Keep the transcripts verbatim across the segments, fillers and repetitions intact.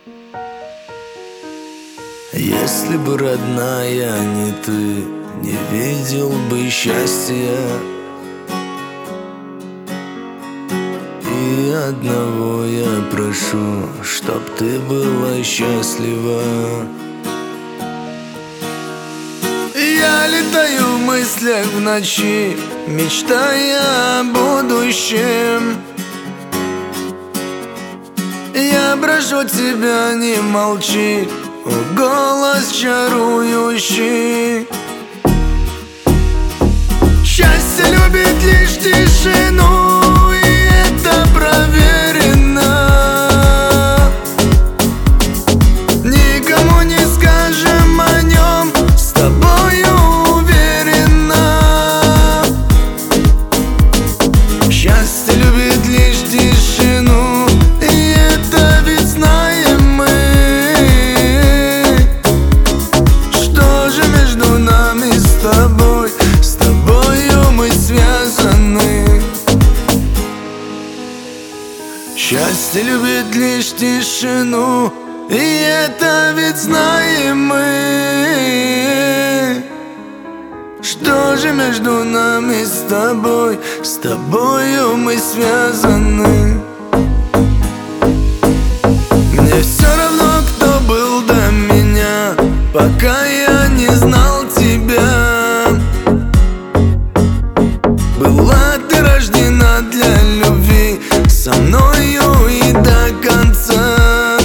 Если бы, родная, не ты, не видел бы счастья. И одного я прошу, чтоб ты была счастлива. Я летаю в мыслях в ночи, мечтая о будущем. Я прошу тебя, не молчи, о, голос чарующий. Счастье любит лишь тишину, и это проверено. Никому не скажем о нем, с тобою уверенно. Счастье любит лишь тишину, и это ведь знаем мы. Что же между нами с тобой? С тобою мы связаны. Счастье любит лишь тишину, и это ведь знаем мы. Что же между нами с тобой? С тобою мы связаны. Мне все равно, кто был до меня, пока я не знал тебя. Была ты рождена для любви, со мною и до конца.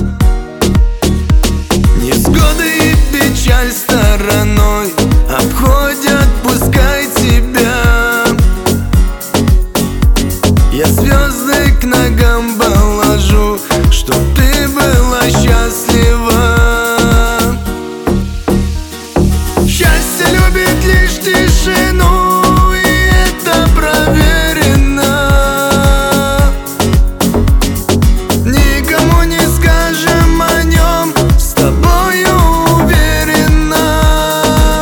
Невзгоды и печаль стороной обходят, пускай тебя. Я звезды к ногам положу, чтоб ты была счастлива. Счастье любит лишь тишину, и это проверено. Никому не скажем о нем, с тобою уверенно.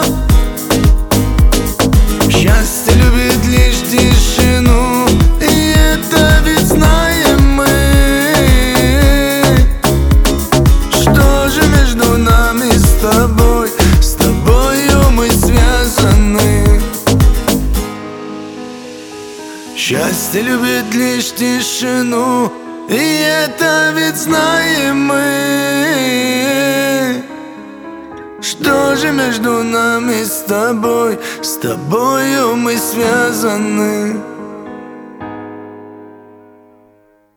Счастье любит лишь тишину, и это ведь знаем мы. Что же между нами с тобой? С тобою мы связаны. Счастье любит лишь тишину, и это ведь знаем мы. Что же между нами с тобой? С тобою мы связаны.